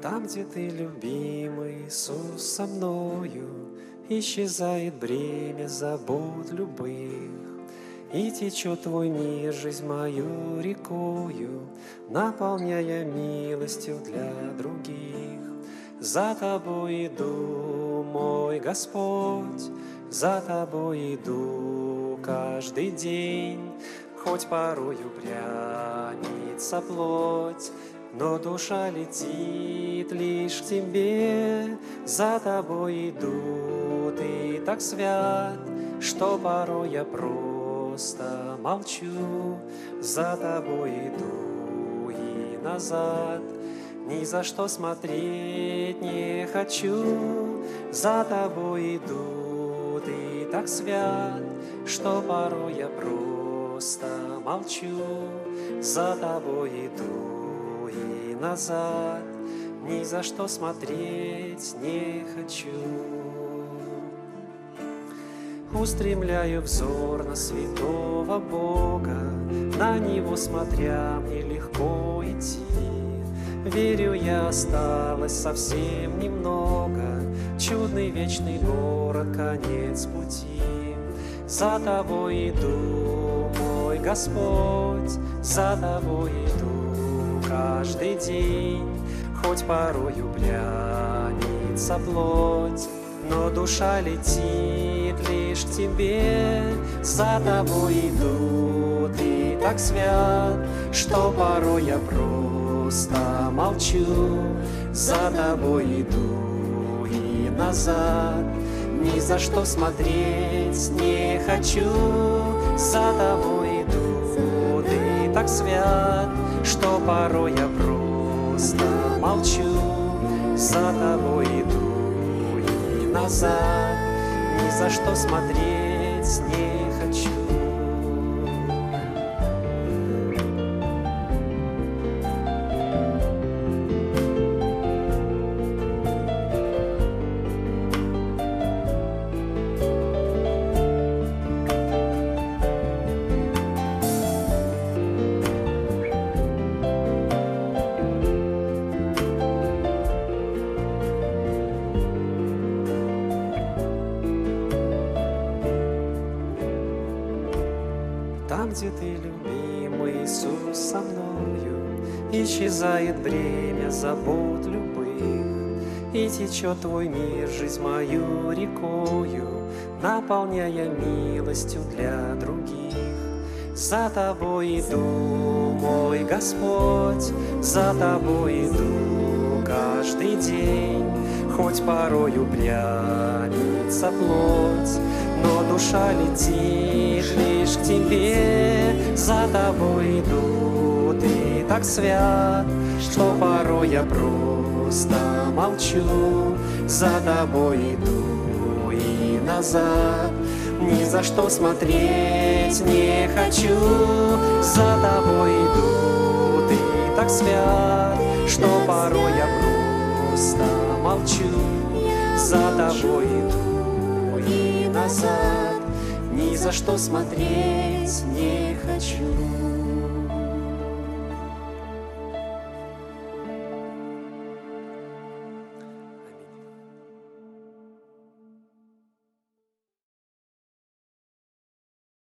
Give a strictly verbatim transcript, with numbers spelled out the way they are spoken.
Там, где ты, любимый Иисус, со мною, исчезает бремя забот любых, и течет твой мир, жизнь мою рекою, наполняя милостью для других. За тобой иду, мой Господь, за тобой иду каждый день, хоть порою прянется плоть, но душа летит лишь к тебе. За тобой иду, ты так свят, что порой я просто молчу. За тобой иду и назад ни за что смотреть не хочу. За тобой иду, ты так свят, что порой я просто молчу. За тобой иду и назад ни за что смотреть не хочу. Устремляю взор на святого Бога, на Него смотря мне легко идти. Верю, я осталось совсем немного, чудный вечный город, конец пути. За тобой иду, мой Господь, за тобой иду каждый день, хоть порою прянется плоть, но душа летит лишь к тебе. За тобой иду, ты так свят, что порой я просто молчу. За тобой иду и назад ни за что смотреть не хочу. За тобой иду, ты так свят, что порой я просто молчу. За тобой иду и назад ни за что смотреть не хочу. Там, где ты, любимый Иисус, со мною, исчезает бремя забот любых, и течет твой мир, жизнь мою рекою, наполняя милостью для других. За тобой иду, мой Господь, за тобой иду каждый день, хоть порою прянется плоть, но душа летит лишь к тебе. За тобой иду, ты так свят, что порой я просто молчу. За тобой иду и назад ни за что смотреть не хочу. За тобой иду, ты так свят, что порой я просто молчу. За тобой иду и назад ни за что смотреть не хочу.